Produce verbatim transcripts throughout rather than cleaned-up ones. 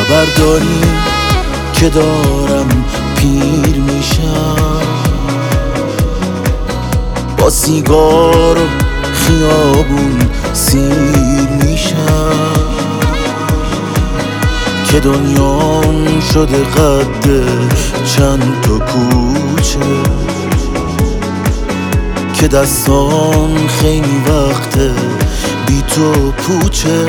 خبر داری که دارم پیر میشم، با سیگار و خیابون سیر میشم، که دنیام شده قد چند تا کوچه، که دستام خیلی وقته بی تو پوچه.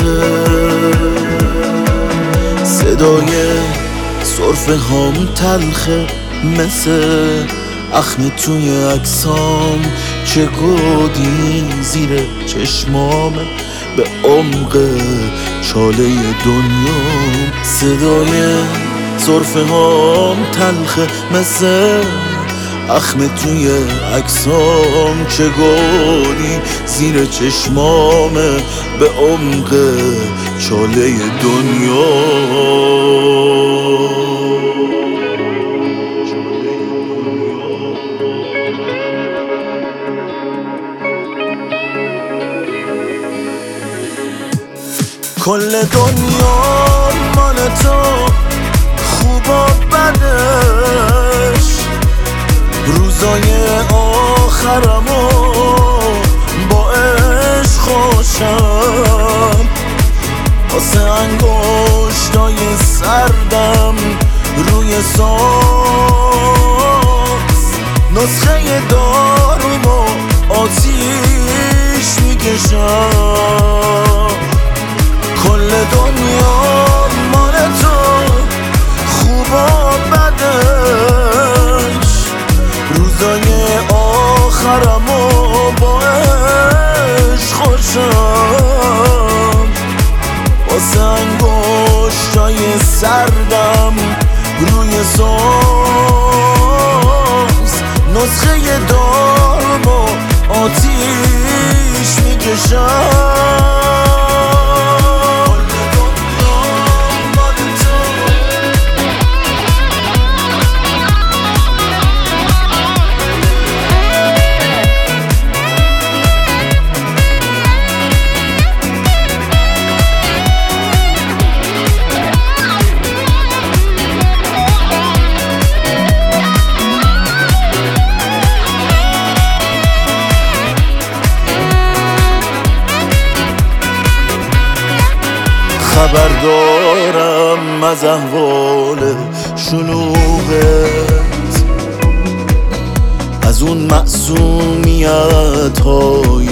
صدای سرفه هام تلخه مثل اخم توی عکسام، چه گودی زیر چشمامه به عمق چاله دنیام. صدای سرفه هام تلخه مثل اخم توی عکسام، چه گودی زیر چشمامه به عمق چاله دنیام. کل دنیا مال تو، خوب و بدش، روزای آخرمو با عشق خوشم، واسه انگشتای سردم روی ساز، نسخه دارومو آتیش میکشم. کل دنیا مال تو، خوب و بدش، روزای آخرمو با عشق خوشم، واسه انگشتای سردم روی ساز، نسخه دارمو آتیش میکشم. خبر دارم از احوال شلوغت، از اون معصومیت های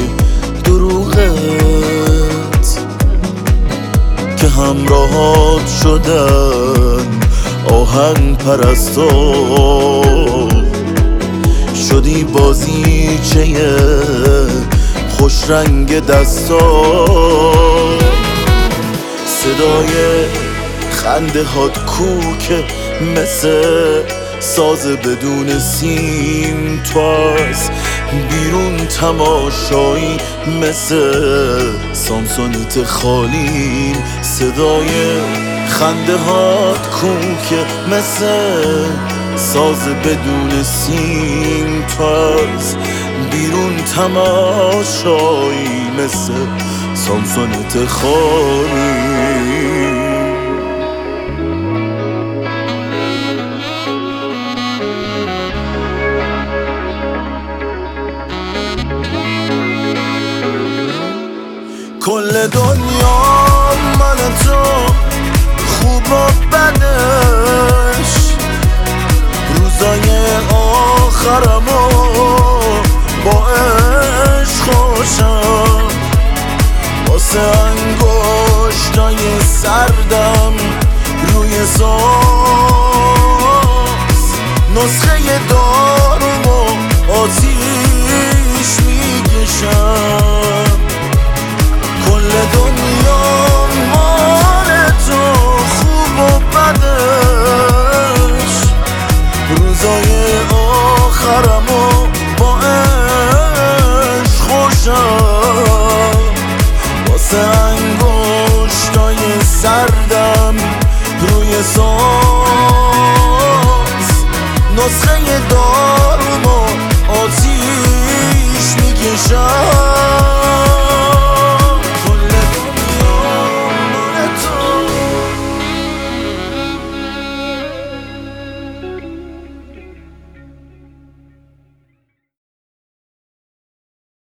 دروغت، که همراهات شدن آهنگ پرستا، شدی بازیچه خوش رنگ دستا. صدای خنده هات کوکه مثل ساز بدون سیم، تو از بیرون تماشایی مثل سامسونیت خالیم. صدای خنده هات کوکه مثل ساز بدون سیم، تو از بیرون تماشایی مثل سامسونیت خالیم. کل دنیا مال تو، خوب و بدش، روزای آخرمو با عشق خوشم، واسه انگشتای سردم روی ساز، نسخه دارومو آتیش میکشم. کل دنیا مال تو، خوب و بدش، روزای آخرمو با عشق خوشم، واسه انگشتای سردم روی ساز، نسخه